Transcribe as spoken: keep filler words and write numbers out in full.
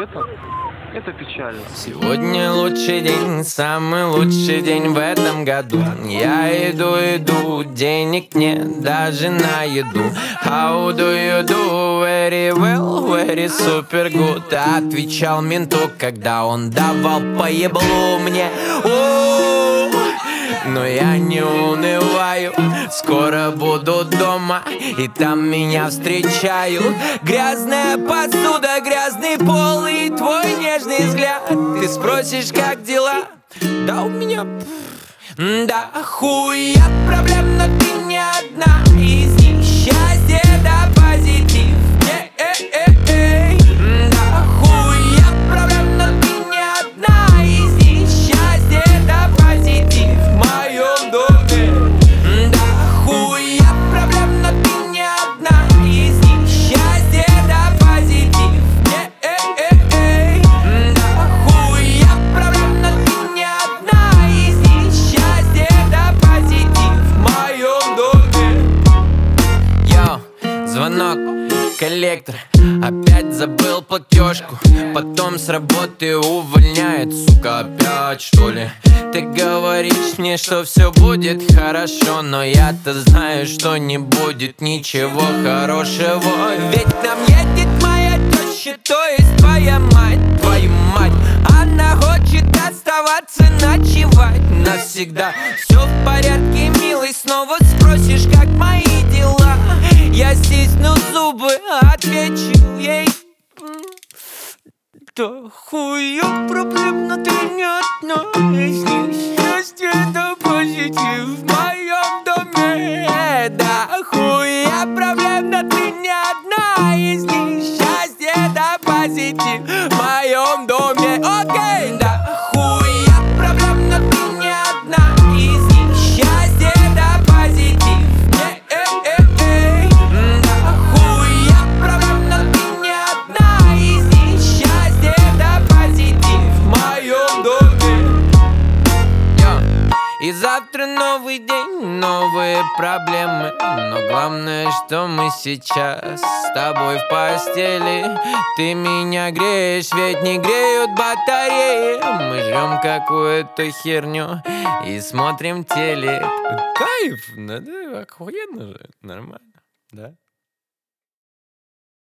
это, это печально. Сегодня лучший день, самый лучший день в этом году. Я иду, иду, денег нет даже на еду. How do you do? Very well, very super good. Отвечал менту, когда он давал по еблу мне. О, но я не унываю, скоро буду дома, и там меня встречают. Грязная посуда, грязный пол и твой нежный взгляд. Ты спросишь, как дела? Да у меня... Да хуя проблем, но ты не одна. Из них счастье да позитив. Э-э-э-эй. Да хуя проблем, но ты не одна. Из них счастье да позитив в моем доме. Да хуя проблем, но ты не одна. Из них счастье да позитив. Э-э-э-эй. Да хуя проблем, но ты не одна. Из них счастье да позитив в моем доме. Йоу, звонок, коллектор, опять забыл платежку. Потом с работы увольняет, сука, опять что ли? Ты говоришь мне, что все будет хорошо, но я-то знаю, что не будет ничего хорошего. Ведь к нам едет моя теща, то есть твоя мать, твою мать. Она хочет оставаться ночевать навсегда. Все в порядке, милый, снова спросишь, как мои дела. Я стисну зубы, отвечу ей: да хую проблем, но ты не одна. Из них счастье да позитив в моем доме. Да хуя проблем, но ты не одна. Из них счастье да позитив в моем доме. Окей, да хуя проблем, но ты не одна. Из них счастье да позитив. Э-э-э-эй. Да хуя проблем, но ты не одна. Из них счастье да позитив в моем доме. Йо. И завтра новый день, новые проблемы. Но главное, что мы сейчас с тобой в постели. Ты меня греешь, ведь не греют батареи. Мы жрем какую-то херню и смотрим телек. Кайф, надо, охуенно же, нормально, да?